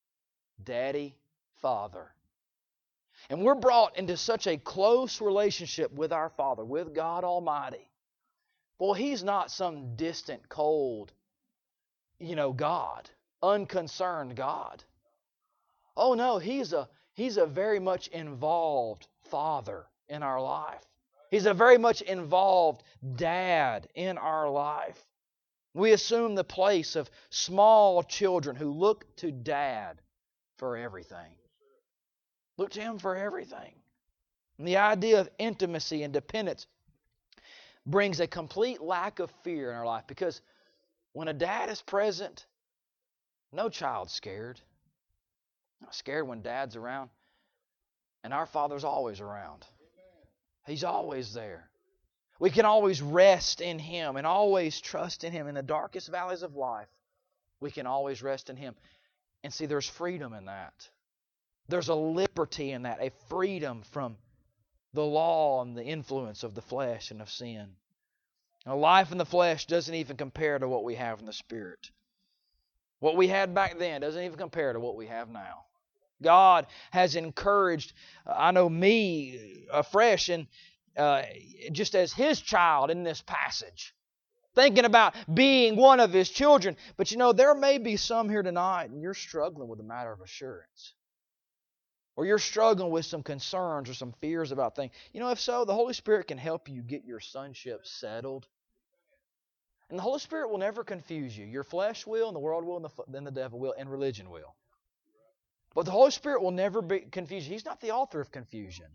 A: Daddy, Father. And we're brought into such a close relationship with our Father, with God Almighty. Boy, He's not some distant, cold, you know, God, unconcerned God. Oh no, He's a He's a very much involved Father in our life. He's a very much involved Dad in our life. We assume the place of small children who look to Dad for everything. Look to Him for everything. And the idea of intimacy and dependence brings a complete lack of fear in our life, because when a dad is present, no child's scared. Not scared when Dad's around. And our Father's always around. He's always there. We can always rest in Him and always trust in Him. In the darkest valleys of life, we can always rest in Him. And see, there's freedom in that. There's a liberty in that, a freedom from the law and the influence of the flesh and of sin. Now, life in the flesh doesn't even compare to what we have in the Spirit. What we had back then doesn't even compare to what we have now. God has encouraged, uh, I know me afresh, and uh, just as His child in this passage, thinking about being one of His children. But you know, there may be some here tonight, and you're struggling with a matter of assurance. Or you're struggling with some concerns or some fears about things. You know, if so, the Holy Spirit can help you get your sonship settled. And the Holy Spirit will never confuse you. Your flesh will, and the world will, and the, then the devil will, and religion will. But the Holy Spirit will never be confuse you. He's not the author of confusion.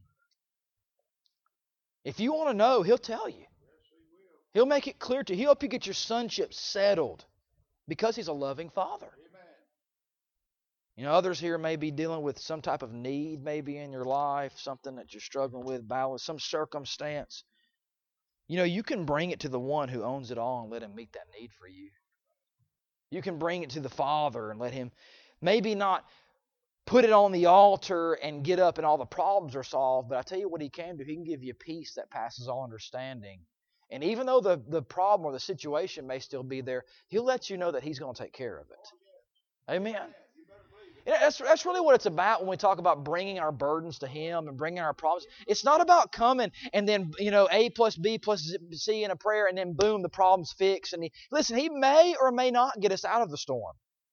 A: If you want to know, He'll tell you. He'll make it clear to you. He'll help you get your sonship settled because He's a loving Father. You know, others here may be dealing with some type of need maybe in your life, something that you're struggling with, balance, some circumstance. You know, you can bring it to the one who owns it all and let Him meet that need for you. You can bring it to the Father and let Him maybe not put it on the altar and get up and all the problems are solved. But I tell you what He can do. He can give you peace that passes all understanding. And even though the, the problem or the situation may still be there, He'll let you know that He's going to take care of it. Amen. Yeah, that's, that's really what it's about when we talk about bringing our burdens to Him and bringing our problems. It's not about coming and then, you know, A plus B plus C in a prayer and then boom, the problem's fixed. And he, listen, He may or may not get us out of the storm.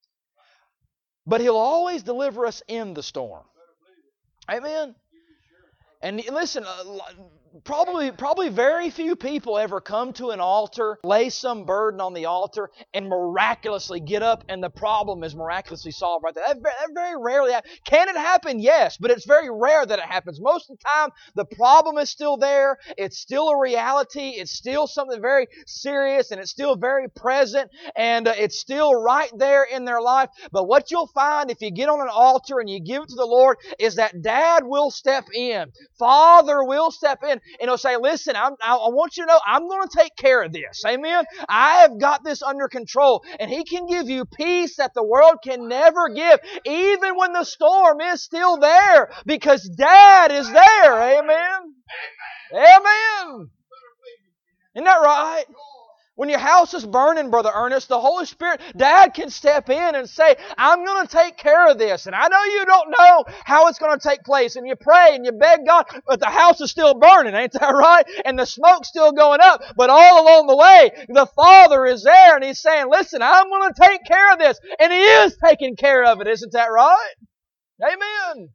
A: But He'll always deliver us in the storm. Amen. And listen, probably probably very few people ever come to an altar, lay some burden on the altar, and miraculously get up and the problem is miraculously solved right there. That very, that very rarely happens. Can it happen? Yes, but it's very rare that it happens. Most of the time, the problem is still there. It's still a reality. It's still something very serious, and it's still very present, and uh, it's still right there in their life. But what you'll find if you get on an altar and you give it to the Lord is that Dad will step in. Father will step in and He'll say, listen, I'm, I, I want you to know I'm going to take care of this. Amen? I have got this under control. And He can give you peace that the world can never give, even when the storm is still there, because Dad is there. Amen? Amen. Isn't that right? When your house is burning, Brother Ernest, the Holy Spirit, Dad can step in and say, I'm going to take care of this. And I know you don't know how it's going to take place. And you pray and you beg God, but the house is still burning, ain't that right? And the smoke's still going up. But all along the way, the Father is there and He's saying, listen, I'm going to take care of this. And He is taking care of it. Isn't that right? Amen.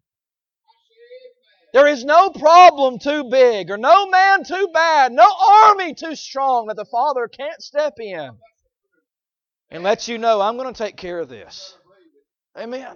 A: There is no problem too big or no man too bad, no army too strong that the Father can't step in and let you know, I'm going to take care of this. Amen.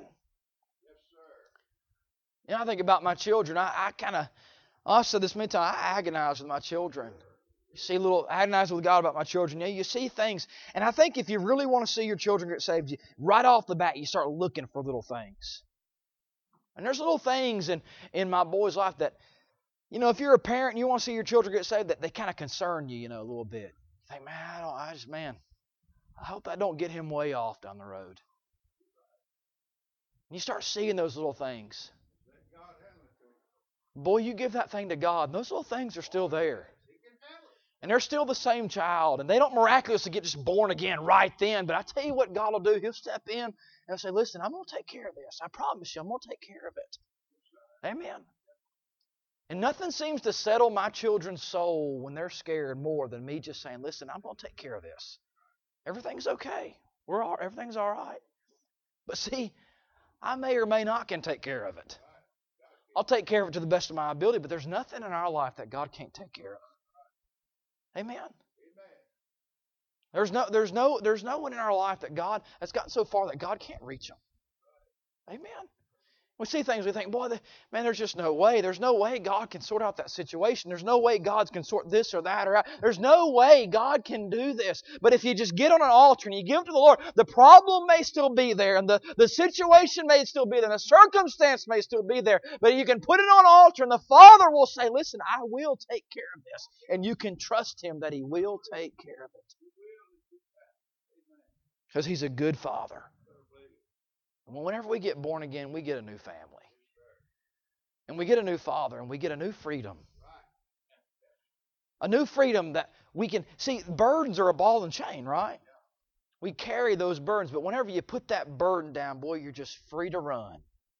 A: You know, I think about my children. I, I kind of, I've said this many times, I agonize with my children. You see, little agonize with God about my children. You know, you see things, and I think if you really want to see your children get saved, you, right off the bat, you start looking for little things. And there's little things in, in my boy's life that, you know, if you're a parent and you want to see your children get saved, that they kind of concern you, you know, a little bit. You think, man, I don't, I just, man, I hope that don't get him way off down the road. And you start seeing those little things. Boy, you give that thing to God, and those little things are still there. And they're still the same child, and they don't miraculously get just born again right then. But I tell you what God will do. He'll step in and say, listen, I'm going to take care of this. I promise you, I'm going to take care of it. Amen. And nothing seems to settle my children's soul when they're scared more than me just saying, listen, I'm going to take care of this. Everything's okay. We're all, everything's all right. But see, I may or may not can take care of it. I'll take care of it to the best of my ability, but there's nothing in our life that God can't take care of. Amen. There's no, there's no, there's no one in our life that God has gotten so far that God can't reach them. Amen. We see things, we think, boy, the, man, there's just no way. There's no way God can sort out that situation. There's no way God can sort this or that or out. There's no way God can do this. But if you just get on an altar and you give it to the Lord, the problem may still be there, and the, the situation may still be there, and the circumstance may still be there. But you can put it on an altar, and the Father will say, listen, I will take care of this. And you can trust Him that He will take care of it. Because He's a good Father. Whenever we get born again, we get a new family. And we get a new father, and we get a new freedom. A new freedom that we can... See, burdens are a ball and chain, right? We carry those burdens, but whenever you put that burden down, boy, you're just free to run.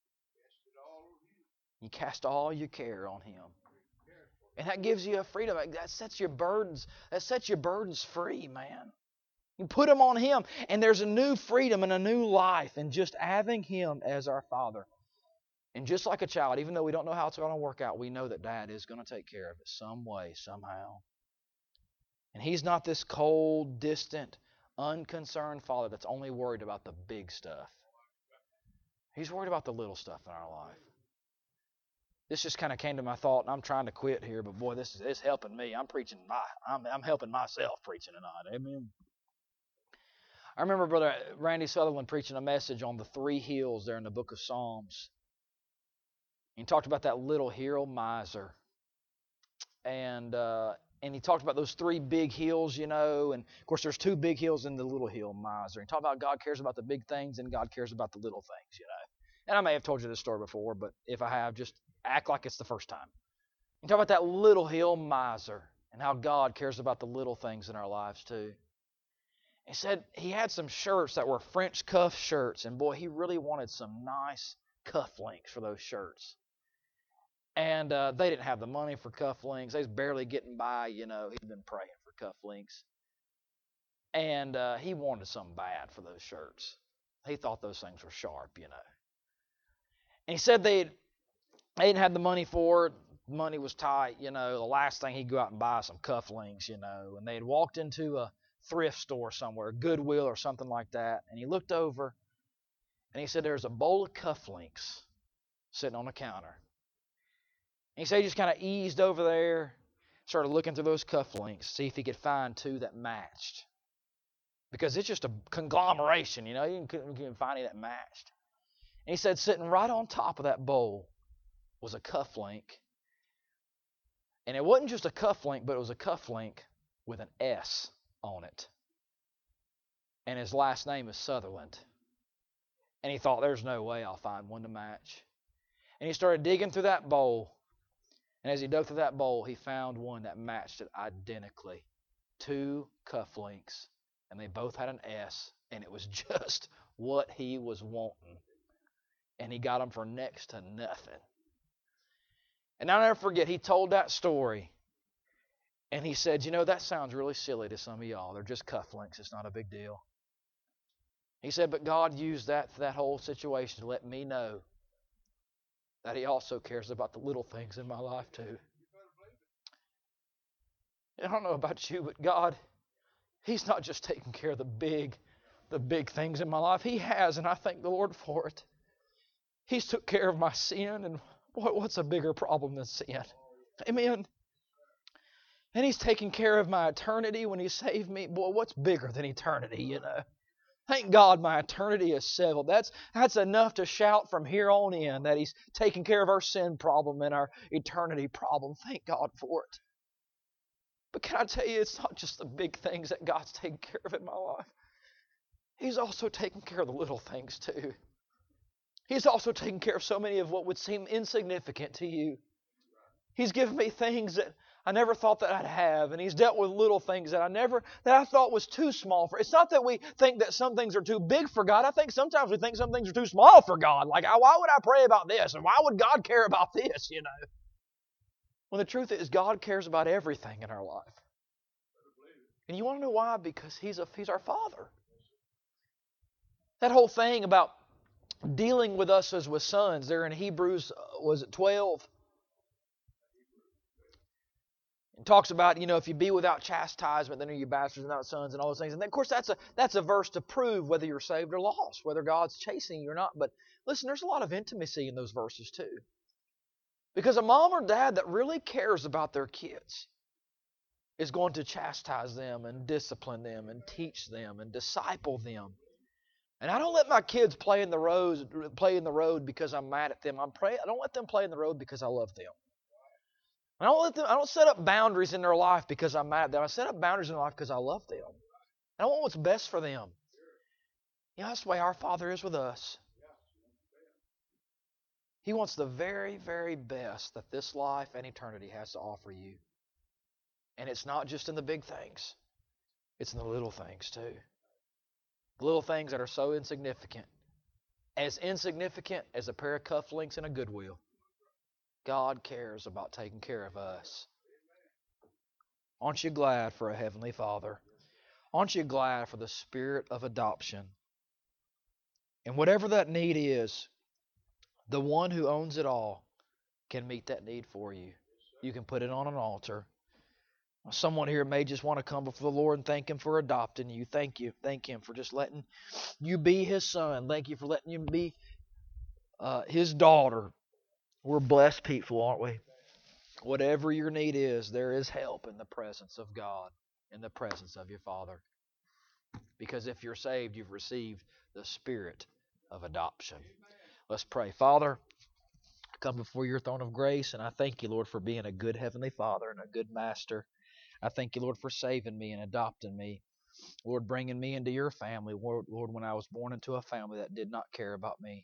A: You cast all your care on Him. And that gives you a freedom. That sets your burdens, that sets your burdens free, man. You put them on Him, and there's a new freedom and a new life in just having Him as our Father. And just like a child, even though we don't know how it's going to work out, we know that Dad is going to take care of it some way, somehow. And He's not this cold, distant, unconcerned Father that's only worried about the big stuff. He's worried about the little stuff in our life. This just kind of came to my thought, and I'm trying to quit here, but boy, this is it's helping me. I'm preaching my, I'm, I'm helping myself preaching tonight. Amen. I remember Brother Randy Sutherland preaching a message on the three hills there in the book of Psalms. He talked about that little hill miser. And uh, and he talked about those three big hills, you know. And, of course, there's two big hills in the little hill miser. He talked about God cares about the big things and God cares about the little things, you know. And I may have told you this story before, but if I have, just act like it's the first time. You talk about that little hill miser and how God cares about the little things in our lives too. He said he had some shirts that were French cuff shirts, and boy, he really wanted some nice cufflinks for those shirts. And uh, they didn't have the money for cufflinks. They was barely getting by, you know. He'd been praying for cufflinks. And uh, he wanted something bad for those shirts. He thought those things were sharp, you know. And he said they they didn't have the money for it. Money was tight, you know. The last thing he'd go out and buy some cufflinks, you know. And they had walked into a thrift store somewhere, Goodwill or something like that. And he looked over and he said there's a bowl of cufflinks sitting on the counter. And he said he just kind of eased over there, started looking through those cufflinks, see if he could find two that matched. Because it's just a conglomeration, you know. You couldn't find any that matched. And he said sitting right on top of that bowl was a cufflink. And it wasn't just a cufflink, but it was a cufflink with an S on it. And his last name is Sutherland. And he thought, there's no way I'll find one to match. And he started digging through that bowl. And as he dug through that bowl, he found one that matched it identically. Two cufflinks. And they both had an S. And it was just what he was wanting. And he got them for next to nothing. And I'll never forget, he told that story. And he said, you know, that sounds really silly to some of y'all. They're just cufflinks. It's not a big deal. He said, but God used that, that whole situation to let me know that He also cares about the little things in my life too. I don't know about you, but God, He's not just taking care of the big, the big things in my life. He has, and I thank the Lord for it. He's took care of my sin, and boy, what's a bigger problem than sin? Amen. And He's taking care of my eternity when He saved me. Boy, what's bigger than eternity, you know? Thank God my eternity is settled. That's, that's enough to shout from here on in that He's taking care of our sin problem and our eternity problem. Thank God for it. But can I tell you, it's not just the big things that God's taking care of in my life. He's also taking care of the little things too. He's also taking care of so many of what would seem insignificant to you. He's given me things that I never thought that I'd have, and He's dealt with little things that I never, that I thought was too small for. It's not that we think that some things are too big for God. I think sometimes we think some things are too small for God. Like, why would I pray about this? And why would God care about this, you know? Well, the truth is God cares about everything in our life. And you want to know why? Because He's, a, he's our Father. That whole thing about dealing with us as with sons, there in Hebrews, was it twelve? It talks about, you know, if you be without chastisement, then are you bastards and not sons, and all those things. And of course, that's a that's a verse to prove whether you're saved or lost, whether God's chasing you or not. But listen, there's a lot of intimacy in those verses too. Because a mom or dad that really cares about their kids is going to chastise them and discipline them and teach them and disciple them. And I don't let my kids play in the road, play in the road because I'm mad at them. I'm pray, I don't let them play in the road because I love them. I don't let them, I don't set up boundaries in their life because I'm mad at them. I set up boundaries in their life because I love them. And I want what's best for them. You know, that's the way our Father is with us. He wants the very, very best that this life and eternity has to offer you. And it's not just in the big things. It's in the little things too. The little things that are so insignificant. As insignificant as a pair of cufflinks in a Goodwill. God cares about taking care of us. Aren't you glad for a Heavenly Father? Aren't you glad for the spirit of adoption? And whatever that need is, the one who owns it all can meet that need for you. You can put it on an altar. Someone here may just want to come before the Lord and thank Him for adopting you. Thank you. Thank Him for just letting you be His son. Thank you for letting you be uh, His daughter. We're blessed people, aren't we? Whatever your need is, there is help in the presence of God, in the presence of your Father. Because if you're saved, you've received the spirit of adoption. Let's pray. Father, I come before your throne of grace, and I thank you, Lord, for being a good Heavenly Father and a good Master. I thank you, Lord, for saving me and adopting me. Lord, bringing me into your family. Lord, Lord, when I was born into a family that did not care about me.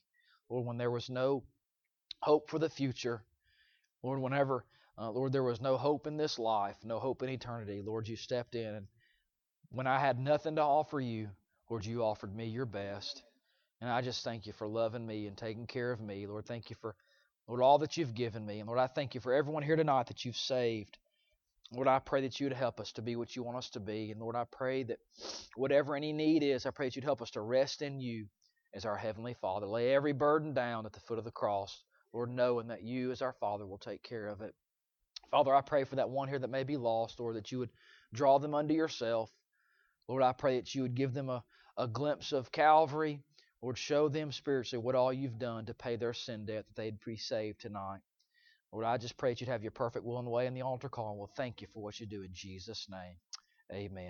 A: Lord, when there was no hope for the future, Lord, whenever, uh, Lord, there was no hope in this life, no hope in eternity, Lord, you stepped in. And when I had nothing to offer you, Lord, you offered me your best. And I just thank you for loving me and taking care of me. Lord, thank you for, Lord, all that you've given me. And Lord, I thank you for everyone here tonight that you've saved. Lord, I pray that you would help us to be what you want us to be. And Lord, I pray that whatever any need is, I pray that you'd help us to rest in you as our Heavenly Father. Lay every burden down at the foot of the cross, Lord, knowing that you as our Father will take care of it. Father, I pray for that one here that may be lost, Lord, that you would draw them unto yourself. Lord, I pray that you would give them a, a glimpse of Calvary. Lord, show them spiritually what all you've done to pay their sin debt, that they'd be saved tonight. Lord, I just pray that you'd have your perfect will and way in the altar call, and we'll thank you for what you do in Jesus' name. Amen.